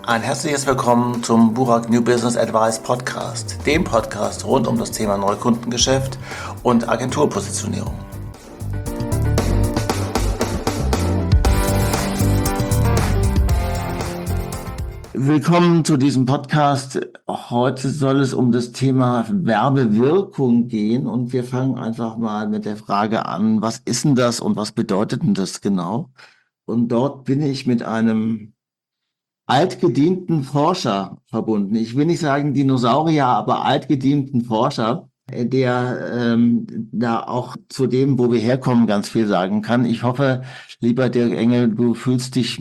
Ein herzliches Willkommen zum Burak New Business Advice Podcast, dem Podcast rund um das Thema Neukundengeschäft und Agenturpositionierung. Willkommen zu diesem Podcast. Heute soll es um das Thema Werbewirkung gehen und wir fangen einfach mal mit der Frage an, was ist denn das und was bedeutet denn das genau? Und dort bin ich mit einem altgedienten Forscher verbunden. Ich will nicht sagen Dinosaurier, aber altgedienten Forscher, der da auch zu dem, wo wir herkommen, ganz viel sagen kann. Ich hoffe, lieber Dirk Engel, du fühlst dich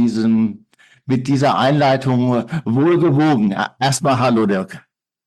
mit dieser Einleitung wohlgewogen. Erstmal hallo, Dirk.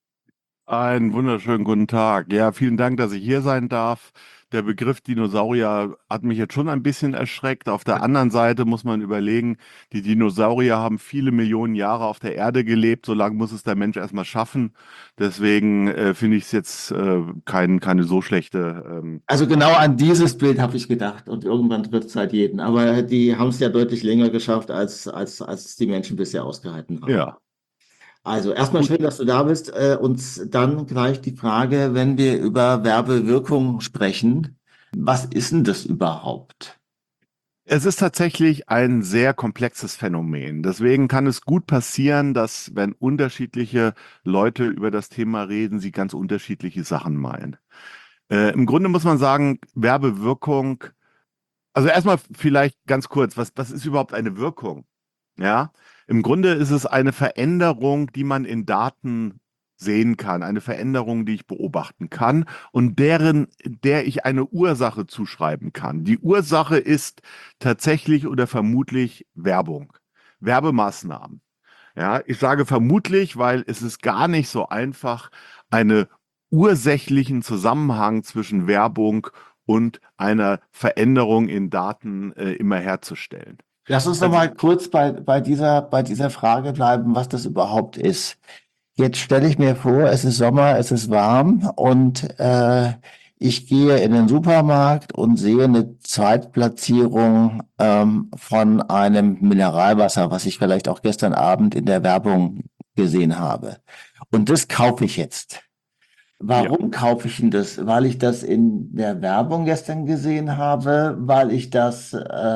Einen wunderschönen guten Tag. Ja, vielen Dank, dass ich hier sein darf. Der Begriff Dinosaurier hat mich jetzt schon ein bisschen erschreckt. Auf der anderen Seite muss man überlegen, die Dinosaurier haben viele Millionen Jahre auf der Erde gelebt. So lange muss es der Mensch erstmal schaffen. Deswegen finde ich es jetzt keine so schlechte. Also genau an dieses Bild habe ich gedacht und irgendwann trifft es halt jeden. Aber die haben es ja deutlich länger geschafft, als es die Menschen bisher ausgehalten haben. Ja. Also erstmal schön, dass du da bist. Und dann gleich die Frage, wenn wir über Werbewirkung sprechen, was ist denn das überhaupt? Es ist tatsächlich ein sehr komplexes Phänomen. Deswegen kann es gut passieren, dass, wenn unterschiedliche Leute über das Thema reden, sie ganz unterschiedliche Sachen meinen. Im Grunde muss man sagen, Werbewirkung, also erstmal vielleicht ganz kurz, was ist überhaupt eine Wirkung? Ja, im Grunde ist es eine Veränderung, die man in Daten sehen kann, eine Veränderung, die ich beobachten kann und der ich eine Ursache zuschreiben kann. Die Ursache ist tatsächlich oder vermutlich Werbung, Werbemaßnahmen. Ja, ich sage vermutlich, weil es ist gar nicht so einfach, einen ursächlichen Zusammenhang zwischen Werbung und einer Veränderung in Daten immer herzustellen. Lass uns noch Also, mal kurz bei dieser Frage bleiben, was das überhaupt ist. Jetzt stelle ich mir vor, es ist Sommer, es ist warm und ich gehe in den Supermarkt und sehe eine Zweitplatzierung von einem Mineralwasser, was ich vielleicht auch gestern Abend in der Werbung gesehen habe. Und das kaufe ich jetzt. ja. Warum kaufe ich denn das? Weil ich das in der Werbung gestern gesehen habe, weil ich das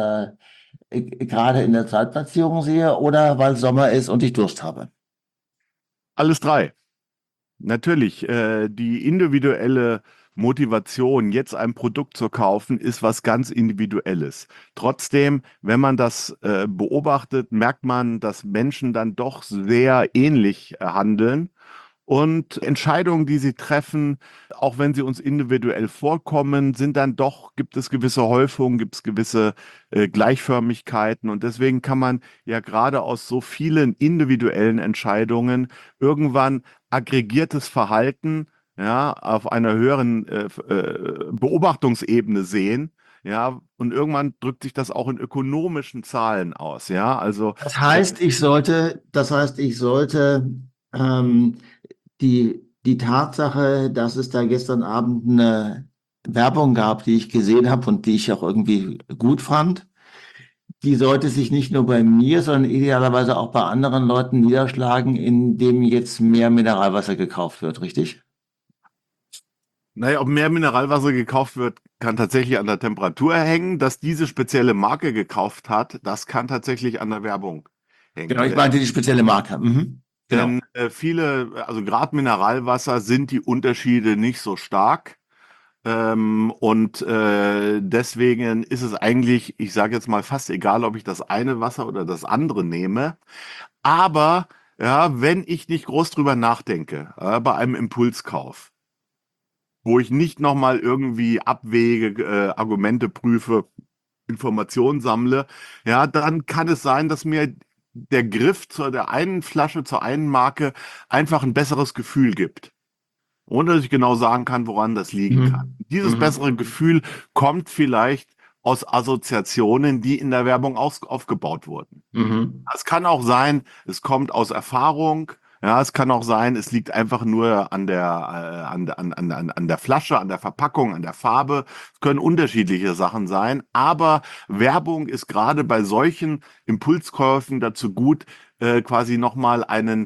gerade in der Zweitplatzierung sehe oder weil Sommer ist und ich Durst habe? Alles drei. Natürlich, die individuelle Motivation, jetzt ein Produkt zu kaufen, ist was ganz Individuelles. Trotzdem, wenn man das beobachtet, merkt man, dass Menschen dann doch sehr ähnlich handeln. Und Entscheidungen, die sie treffen, auch wenn sie uns individuell vorkommen, sind dann doch, gibt es gewisse Häufungen, gibt es gewisse Gleichförmigkeiten. Und deswegen kann man ja gerade aus so vielen individuellen Entscheidungen irgendwann aggregiertes Verhalten, ja, auf einer höheren Beobachtungsebene sehen. Ja, und irgendwann drückt sich das auch in ökonomischen Zahlen aus. Ja, also Das heißt, ich sollte ähm, die Tatsache, dass es da gestern Abend eine Werbung gab, die ich gesehen habe und die ich auch irgendwie gut fand, die sollte sich nicht nur bei mir, sondern idealerweise auch bei anderen Leuten niederschlagen, indem jetzt mehr Mineralwasser gekauft wird, richtig? naja, ob mehr Mineralwasser gekauft wird, kann tatsächlich an der Temperatur hängen. Dass diese spezielle Marke gekauft hat, das kann tatsächlich an der Werbung Genau, hängen. ich meinte die spezielle Marke. Mhm. Genau. Denn viele, also gerade Mineralwasser, sind die Unterschiede nicht so stark. Deswegen ist es eigentlich, ich sage jetzt mal fast egal, ob ich das eine Wasser oder das andere nehme. Aber ja, wenn ich nicht groß drüber nachdenke, bei einem Impulskauf, wo ich nicht nochmal irgendwie abwäge, Argumente prüfe, Informationen sammle, ja, dann kann es sein, dass mir der Griff zu der einen Flasche, zur einen Marke einfach ein besseres Gefühl gibt. Ohne dass ich genau sagen kann, woran das liegen kann. Mhm. Dieses Mhm. bessere Gefühl kommt vielleicht aus Assoziationen, die in der Werbung aufgebaut wurden. Mhm. Es kann auch sein, es kommt aus Erfahrung. Ja, es kann auch sein, es liegt einfach nur an der Flasche, an der Verpackung, an der Farbe. Es können unterschiedliche Sachen sein, aber Werbung ist gerade bei solchen Impulskäufen dazu gut, quasi nochmal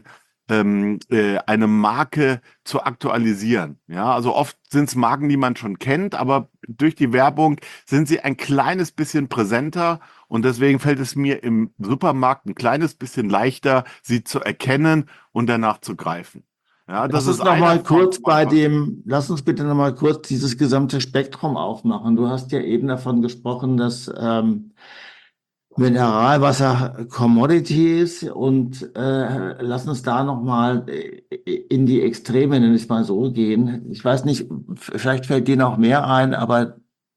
eine Marke zu aktualisieren. Ja, also oft sind es Marken, die man schon kennt, aber durch die Werbung sind sie ein kleines bisschen präsenter und deswegen fällt es mir im Supermarkt ein kleines bisschen leichter, sie zu erkennen und danach zu greifen. Ja, das ist eine Form von Marketing. Lass uns bitte noch mal kurz dieses gesamte Spektrum aufmachen. Du hast ja eben davon gesprochen, dass Mineralwasser Commodity ist und lass uns da noch mal in die Extreme, nenne ich es mal so, gehen. Ich weiß nicht, vielleicht fällt dir noch mehr ein, aber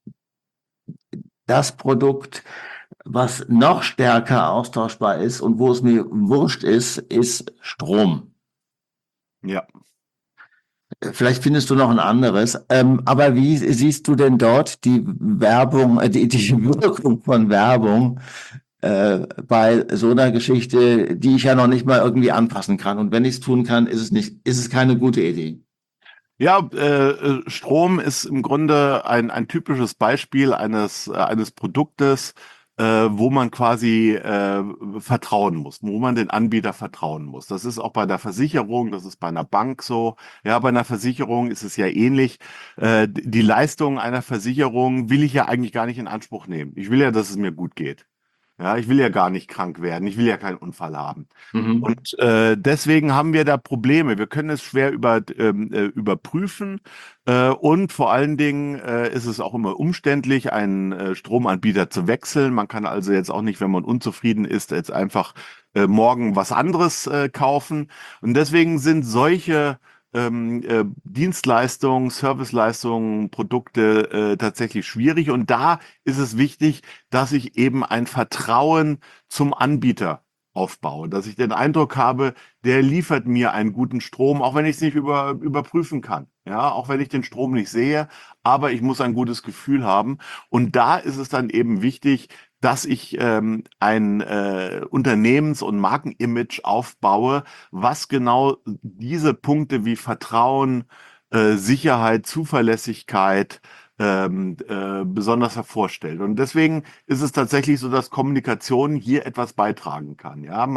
das Produkt, was noch stärker austauschbar ist und wo es mir wurscht ist, ist Strom. Ja. Vielleicht findest du noch ein anderes. Aber wie siehst du denn dort die Werbung, die Wirkung von Werbung bei so einer Geschichte, die ich ja noch nicht mal irgendwie anpassen kann? Und wenn ich es tun kann, ist es keine gute Idee. Ja, Strom ist im Grunde ein typisches Beispiel eines Produktes, wo man quasi vertrauen muss, wo man den Anbieter vertrauen muss. Das ist auch bei der Versicherung, das ist bei einer Bank so. Ja, bei einer Versicherung ist es ja ähnlich. Die Leistung einer Versicherung will ich ja eigentlich gar nicht in Anspruch nehmen. Ich will ja, dass es mir gut geht. Ja, ich will ja gar nicht krank werden. Ich will ja keinen Unfall haben. Mhm. Und deswegen haben wir da Probleme. Wir können es schwer überprüfen und vor allen Dingen ist es auch immer umständlich, einen Stromanbieter zu wechseln. Man kann also jetzt auch nicht, wenn man unzufrieden ist, jetzt einfach morgen was anderes kaufen. Und deswegen sind solche Dienstleistungen, Serviceleistungen, Produkte tatsächlich schwierig. Und da ist es wichtig, dass ich eben ein Vertrauen zum Anbieter aufbaue, dass ich den Eindruck habe, der liefert mir einen guten Strom, auch wenn ich es nicht überprüfen kann. Ja, auch wenn ich den Strom nicht sehe, aber ich muss ein gutes Gefühl haben. Und da ist es dann eben wichtig, dass ich ein Unternehmens- und Markenimage aufbaue, was genau diese Punkte wie Vertrauen, Sicherheit, Zuverlässigkeit besonders hervorstellt. Und deswegen ist es tatsächlich so, dass Kommunikation hier etwas beitragen kann. Ja,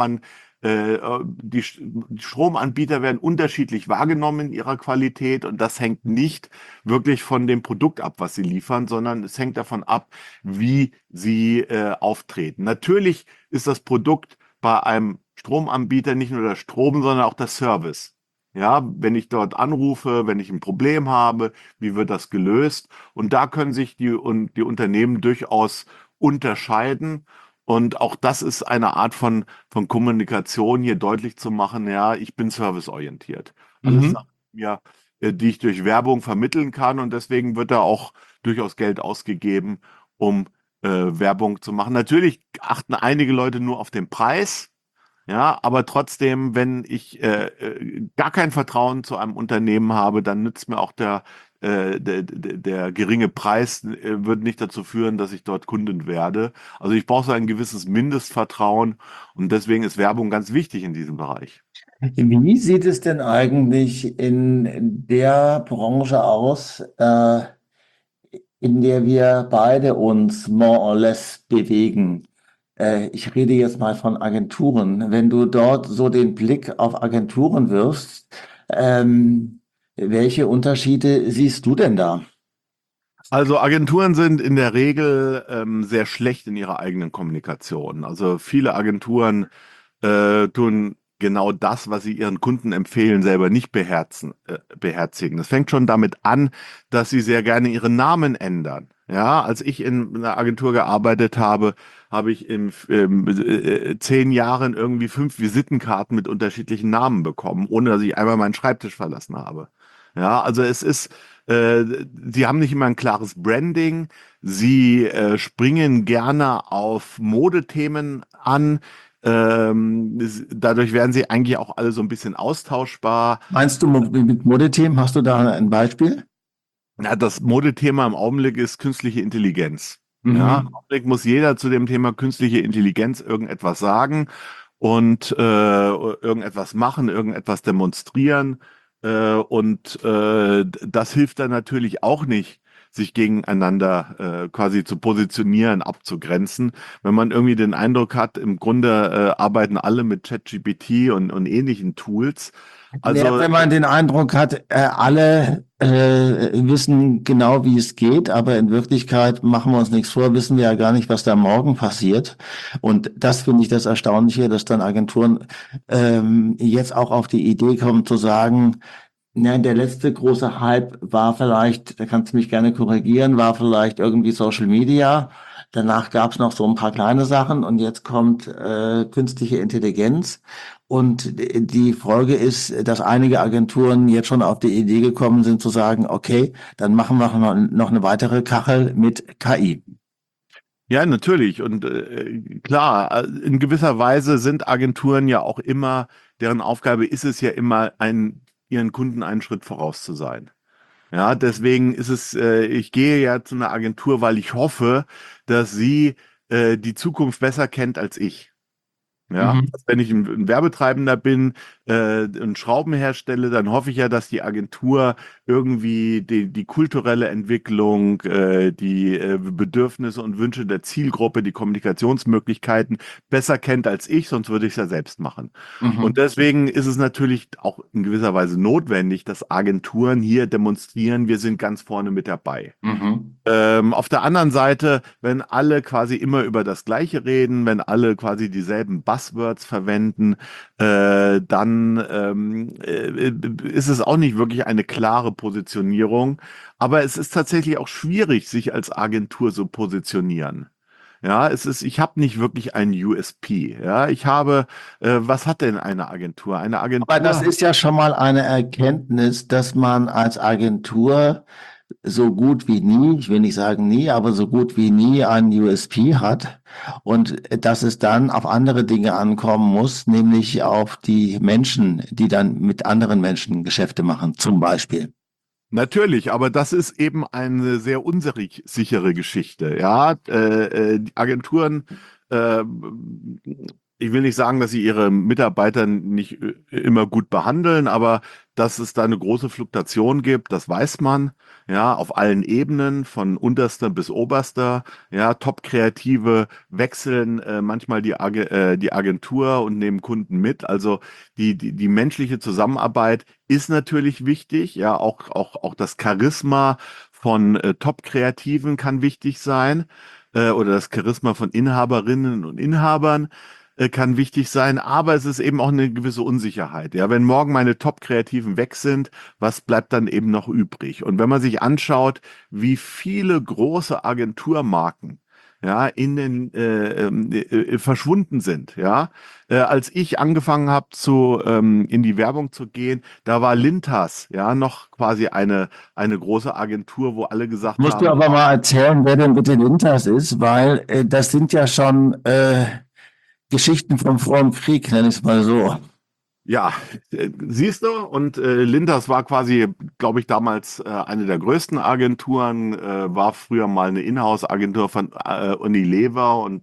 die Stromanbieter werden unterschiedlich wahrgenommen in ihrer Qualität und das hängt nicht wirklich von dem Produkt ab, was sie liefern, sondern es hängt davon ab, wie sie auftreten. Natürlich ist das Produkt bei einem Stromanbieter nicht nur der Strom, sondern auch der Service. Ja, wenn ich dort anrufe, wenn ich ein Problem habe, wie wird das gelöst? Und da können sich die Unternehmen durchaus unterscheiden. Und auch das ist eine Art von Kommunikation, hier deutlich zu machen, ja, ich bin serviceorientiert. Alles Mhm. Sachen, ja, die ich durch Werbung vermitteln kann. Und deswegen wird da auch durchaus Geld ausgegeben, um Werbung zu machen. Natürlich achten einige Leute nur auf den Preis. Ja, aber trotzdem, wenn ich gar kein Vertrauen zu einem Unternehmen habe, dann nützt mir auch der geringe Preis, wird nicht dazu führen, dass ich dort Kundin werde. Also ich brauche so ein gewisses Mindestvertrauen und deswegen ist Werbung ganz wichtig in diesem Bereich. Wie sieht es denn eigentlich in der Branche aus, in der wir beide uns more or less bewegen? Ich rede jetzt mal von Agenturen. Wenn du dort so den Blick auf Agenturen wirfst, welche Unterschiede siehst du denn da? Also Agenturen sind in der Regel sehr schlecht in ihrer eigenen Kommunikation. Also viele Agenturen tun genau das, was sie ihren Kunden empfehlen, selber nicht beherzigen. Das fängt schon damit an, dass sie sehr gerne ihren Namen ändern. Ja, als ich in einer Agentur gearbeitet habe, habe ich in 10 Jahren irgendwie 5 Visitenkarten mit unterschiedlichen Namen bekommen, ohne dass ich einmal meinen Schreibtisch verlassen habe. Ja, also sie haben nicht immer ein klares Branding. Sie springen gerne auf Modethemen an. Dadurch werden sie eigentlich auch alle so ein bisschen austauschbar. Meinst du mit Modethemen? Hast du da ein Beispiel? Ja, das Modethema im Augenblick ist künstliche Intelligenz. Ja, im Mhm. Augenblick muss jeder zu dem Thema künstliche Intelligenz irgendetwas sagen. und irgendetwas machen, irgendetwas demonstrieren. Das hilft dann natürlich auch nicht, sich gegeneinander quasi zu positionieren, abzugrenzen. Wenn man irgendwie den Eindruck hat, im Grunde arbeiten alle mit ChatGPT und ähnlichen Tools. Ja, Also wenn man den Eindruck hat, alle wissen genau, wie es geht, aber in Wirklichkeit machen wir uns nichts vor, wissen wir ja gar nicht, was da morgen passiert. Und das finde ich das Erstaunliche, dass dann Agenturen jetzt auch auf die Idee kommen zu sagen, ne, der letzte große Hype war vielleicht, da kannst du mich gerne korrigieren, war vielleicht irgendwie Social Media. Danach gab es noch so ein paar kleine Sachen und jetzt kommt künstliche Intelligenz. Und die Folge ist, dass einige Agenturen jetzt schon auf die Idee gekommen sind zu sagen, okay, dann machen wir noch eine weitere Kachel mit KI. ja, natürlich. Und klar, in gewisser Weise sind Agenturen ja auch immer, deren Aufgabe ist es ja immer, ihren Kunden einen Schritt voraus zu sein. Ja, deswegen ist es, ich gehe ja zu einer Agentur, weil ich hoffe, dass sie die Zukunft besser kennt als ich. Ja, Mhm. also wenn ich ein Werbetreibender bin und Schrauben herstelle, dann hoffe ich ja, dass die Agentur irgendwie die kulturelle Entwicklung, die Bedürfnisse und Wünsche der Zielgruppe, die Kommunikationsmöglichkeiten besser kennt als ich, sonst würde ich es ja selbst machen. Und Mhm. deswegen ist es natürlich auch in gewisser Weise notwendig, dass Agenturen hier demonstrieren, wir sind ganz vorne mit dabei. Mhm. Auf der anderen Seite, wenn alle quasi immer über das Gleiche reden, wenn alle quasi dieselben Buzzwords verwenden, dann ist es auch nicht wirklich eine klare Positionierung. Aber es ist tatsächlich auch schwierig, sich als Agentur so positionieren. Ja, ich habe nicht wirklich einen USP. Ja, was hat denn eine Agentur? Eine Aber das Agentur, ist ja schon mal eine Erkenntnis, dass man als Agentur so gut wie nie, ich will nicht sagen nie, aber so gut wie nie einen USP hat und dass es dann auf andere Dinge ankommen muss, nämlich auf die Menschen, die dann mit anderen Menschen Geschäfte machen, zum Beispiel. natürlich, aber das ist eben eine sehr unsichere Geschichte. Ja, die Agenturen, äh, ich will nicht sagen, dass sie ihre Mitarbeiter nicht immer gut behandeln, aber dass es da eine große Fluktuation gibt, das weiß man. Ja, auf allen Ebenen, von unterster bis oberster. Ja, Top-Kreative wechseln manchmal die Agentur und nehmen Kunden mit. Also die menschliche Zusammenarbeit ist natürlich wichtig. Ja, auch das Charisma von Top-Kreativen kann wichtig sein. Oder das Charisma von Inhaberinnen und Inhabern kann wichtig sein. Aber es ist eben auch eine gewisse Unsicherheit. Ja, wenn morgen meine Top-Kreativen weg sind, was bleibt dann eben noch übrig? Und wenn man sich anschaut, wie viele große Agenturmarken ja, verschwunden sind, ja, als ich angefangen habe, in die Werbung zu gehen, da war Lintas ja noch quasi eine große Agentur, wo alle gesagt Musst du haben, aber mal erzählen, wer denn bitte Lintas ist, weil das sind ja schon Geschichten vom Vor- und Krieg, nenne ich es mal so. ja, siehst du, und Lintas war quasi, glaube ich, damals eine der größten Agenturen, war früher mal eine Inhouse-Agentur von Unilever und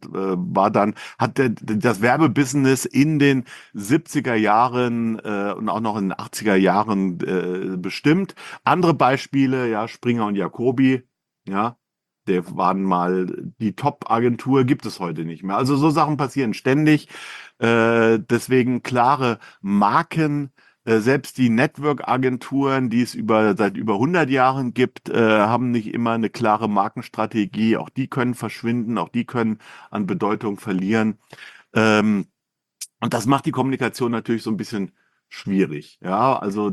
das Werbebusiness in den 70er Jahren und auch noch in den 80er Jahren bestimmt. Andere Beispiele, ja, Springer und Jacobi, ja, der waren mal die Top-Agentur, gibt es heute nicht mehr. Also so Sachen passieren ständig. Deswegen klare Marken, selbst die Network-Agenturen, die es seit über 100 Jahren gibt, haben nicht immer eine klare Markenstrategie. Auch die können verschwinden, auch die können an Bedeutung verlieren. Ähm, und das macht die Kommunikation natürlich so ein bisschen schwierig. Ja, also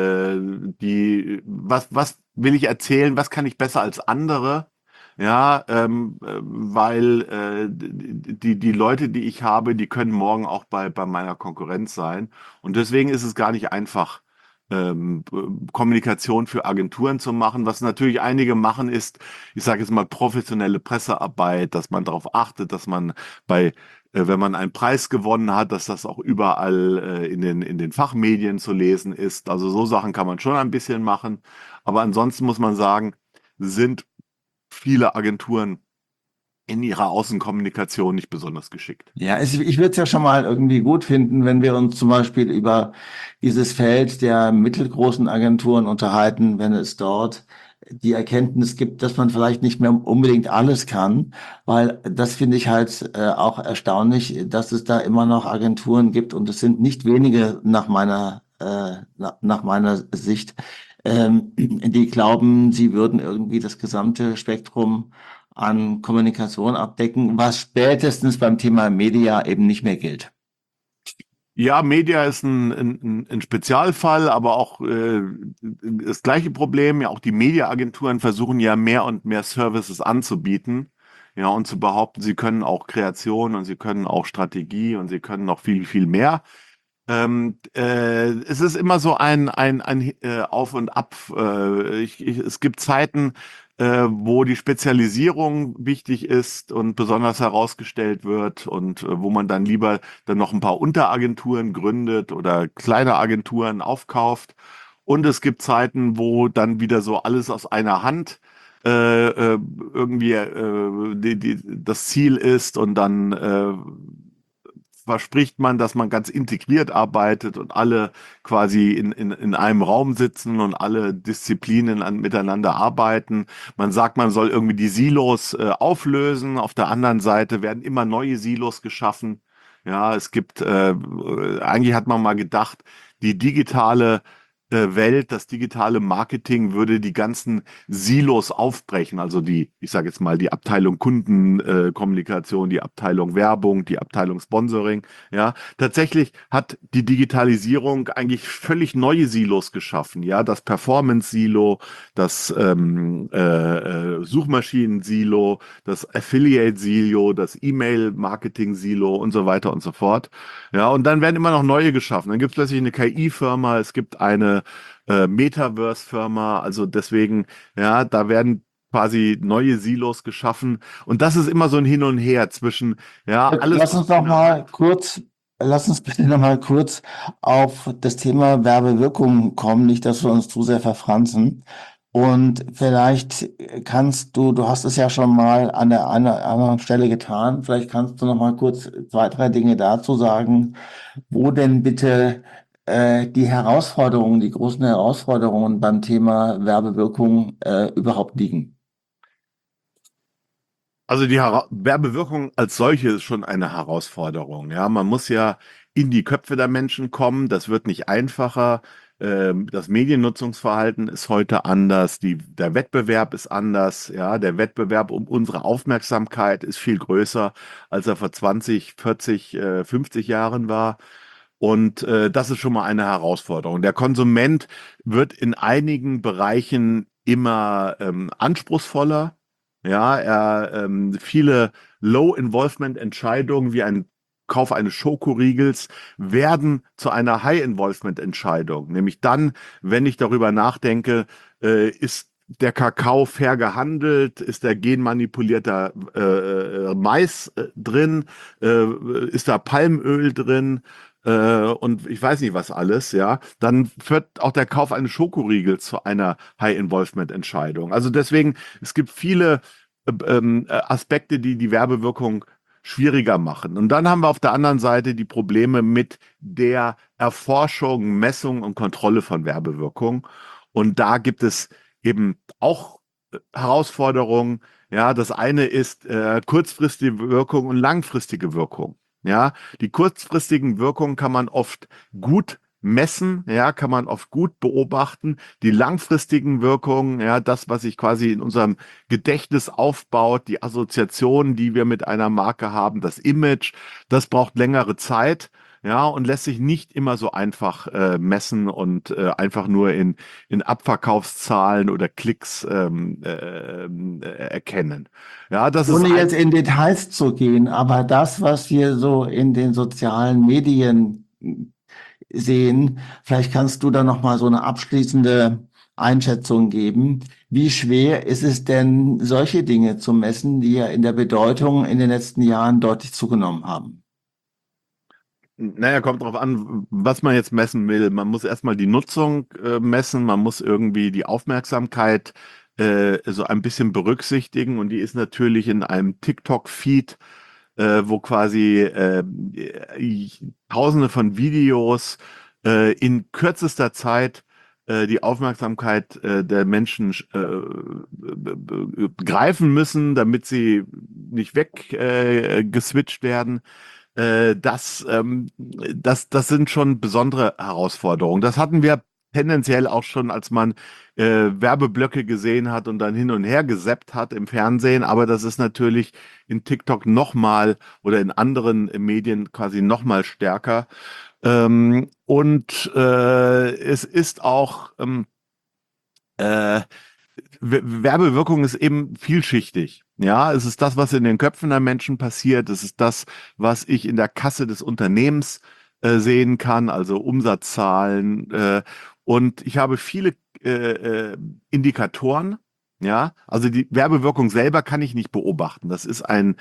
was will ich erzählen? Was kann ich besser als andere? Ja, weil die Leute, die ich habe, die können morgen auch bei meiner Konkurrenz sein. Und deswegen ist es gar nicht einfach, Kommunikation für Agenturen zu machen. Was natürlich einige machen, ist, ich sage jetzt mal, professionelle Pressearbeit, dass man darauf achtet, dass man wenn man einen Preis gewonnen hat, dass das auch überall in den Fachmedien zu lesen ist. Also so Sachen kann man schon ein bisschen machen. Aber ansonsten muss man sagen, sind viele Agenturen in ihrer Außenkommunikation nicht besonders geschickt. Ja, ich würde es ja schon mal irgendwie gut finden, wenn wir uns zum Beispiel über dieses Feld der mittelgroßen Agenturen unterhalten, wenn es dort die Erkenntnis gibt, dass man vielleicht nicht mehr unbedingt alles kann, weil das finde ich halt auch erstaunlich, dass es da immer noch Agenturen gibt und es sind nicht wenige nach meiner Sicht, die glauben, sie würden irgendwie das gesamte Spektrum an Kommunikation abdecken, was spätestens beim Thema Media eben nicht mehr gilt. Ja, Media ist ein Spezialfall, aber auch das gleiche Problem. Ja, auch die Mediaagenturen versuchen ja mehr und mehr Services anzubieten. Ja, und zu behaupten, sie können auch Kreation und sie können auch Strategie und sie können noch viel, viel mehr. Es ist immer so ein Auf und Ab. Es gibt Zeiten, wo die Spezialisierung wichtig ist und besonders herausgestellt wird und wo man dann lieber dann noch ein paar Unteragenturen gründet oder kleine Agenturen aufkauft. Und es gibt Zeiten, wo dann wieder so alles aus einer Hand irgendwie das Ziel ist und dann verspricht man, dass man ganz integriert arbeitet und alle quasi in einem Raum sitzen und alle Disziplinen miteinander arbeiten. Man sagt, man soll irgendwie die Silos auflösen. Auf der anderen Seite werden immer neue Silos geschaffen. Ja, eigentlich hat man mal gedacht, die digitale Welt, das digitale Marketing würde die ganzen Silos aufbrechen. Also ich sage jetzt mal, die Abteilung Kundenkommunikation, die Abteilung Werbung, die Abteilung Sponsoring. Ja, tatsächlich hat die Digitalisierung eigentlich völlig neue Silos geschaffen. Ja, das Performance-Silo, das Suchmaschinen-Silo, das Affiliate-Silo, das E-Mail-Marketing-Silo und so weiter und so fort. Ja, und dann werden immer noch neue geschaffen. Dann gibt es plötzlich eine KI-Firma, es gibt eine Metaverse-Firma. Also deswegen, ja, da werden quasi neue Silos geschaffen. Und das ist immer so ein Hin und Her zwischen, ja, alles Lass uns aus noch einer mal Hand. kurz, lass uns bitte noch mal kurz auf das Thema Werbewirkung kommen, nicht, dass wir uns zu sehr verfransen. Und vielleicht du hast es ja schon mal an der einen oder anderen Stelle getan, vielleicht kannst du noch mal kurz zwei, drei Dinge dazu sagen, wo denn bitte die Herausforderungen, die großen Herausforderungen beim Thema Werbewirkung überhaupt liegen. Also die Werbewirkung als solche ist schon eine Herausforderung. Ja, man muss ja in die Köpfe der Menschen kommen. Das wird nicht einfacher. Das Mediennutzungsverhalten ist heute anders. Der Wettbewerb ist anders. Ja, der Wettbewerb um unsere Aufmerksamkeit ist viel größer, als er vor 20, 40, 50 Jahren war. Und das ist schon mal eine Herausforderung. Der Konsument wird in einigen Bereichen immer anspruchsvoller. Ja, viele Low-Involvement-Entscheidungen wie ein Kauf eines Schokoriegels werden zu einer High-Involvement-Entscheidung. Nämlich dann, wenn ich darüber nachdenke, ist der Kakao fair gehandelt? Ist der genmanipulierter Mais drin? Ist da Palmöl drin? Und ich weiß nicht was alles, ja, dann führt auch der Kauf eines Schokoriegels zu einer High-Involvement-Entscheidung. Also deswegen, es gibt viele Aspekte, die die Werbewirkung schwieriger machen. Und dann haben wir auf der anderen Seite die Probleme mit der Erforschung, Messung und Kontrolle von Werbewirkung. Und da gibt es eben auch Herausforderungen. Ja, das eine ist kurzfristige Wirkung und langfristige Wirkung. Ja, die kurzfristigen Wirkungen kann man oft gut messen, ja, kann man oft gut beobachten. Die langfristigen Wirkungen, ja, das, was sich quasi in unserem Gedächtnis aufbaut, die Assoziationen, die wir mit einer Marke haben, das Image, das braucht längere Zeit. Ja, und lässt sich nicht immer so einfach messen und einfach nur in Abverkaufszahlen oder Klicks erkennen. Ja, das ist Ohne ein. jetzt in Details zu gehen, aber das, was wir so in den sozialen Medien sehen, vielleicht kannst du da noch mal so eine abschließende Einschätzung geben. Wie schwer ist es denn, solche Dinge zu messen, die ja in der Bedeutung in den letzten Jahren deutlich zugenommen haben? Naja, kommt drauf an, was man jetzt messen will. Man muss erstmal die Nutzung messen, man muss irgendwie die Aufmerksamkeit so ein bisschen berücksichtigen, und die ist natürlich in einem TikTok-Feed, wo quasi Tausende von Videos in kürzester Zeit die Aufmerksamkeit der Menschen greifen müssen, damit sie nicht geswitcht werden. Das sind schon besondere Herausforderungen. Das hatten wir tendenziell auch schon, als man Werbeblöcke gesehen hat und dann hin und her gesappt hat im Fernsehen. Aber das ist natürlich in TikTok nochmal oder in anderen Medien quasi nochmal stärker. Es ist auch Werbewirkung ist eben vielschichtig. Ja, es ist das, was in den Köpfen der Menschen passiert. Es ist das, was ich in der Kasse des Unternehmens sehen kann, also Umsatzzahlen. Und ich habe viele Indikatoren. Ja, also die Werbewirkung selber kann ich nicht beobachten. Das ist ein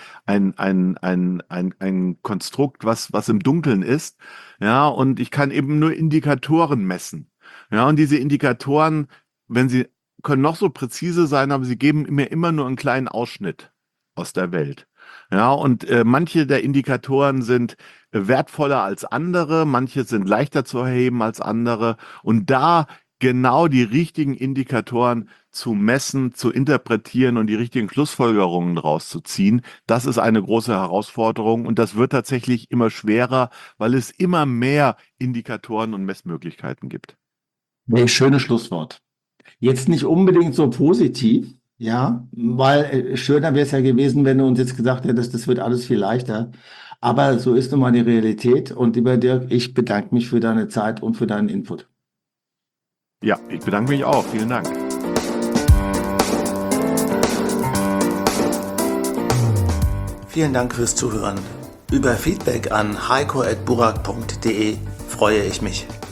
Konstrukt, was im Dunkeln ist. Ja, und ich kann eben nur Indikatoren messen. Ja, und diese Indikatoren, wenn sie können noch so präzise sein, aber sie geben mir immer nur einen kleinen Ausschnitt aus der Welt. Ja, und manche der Indikatoren sind wertvoller als andere, manche sind leichter zu erheben als andere. Und da genau die richtigen Indikatoren zu messen, zu interpretieren und die richtigen Schlussfolgerungen rauszuziehen, das ist eine große Herausforderung, und das wird tatsächlich immer schwerer, weil es immer mehr Indikatoren und Messmöglichkeiten gibt. Nee, schönes Schlusswort. Jetzt nicht unbedingt so positiv, ja, weil schöner wäre es ja gewesen, wenn du uns jetzt gesagt hättest, das wird alles viel leichter. Aber so ist nun mal die Realität. Und lieber Dirk, ich bedanke mich für deine Zeit und für deinen Input. Ja, ich bedanke mich auch. Vielen Dank. Vielen Dank fürs Zuhören. Über Feedback an heiko@burak.de freue ich mich.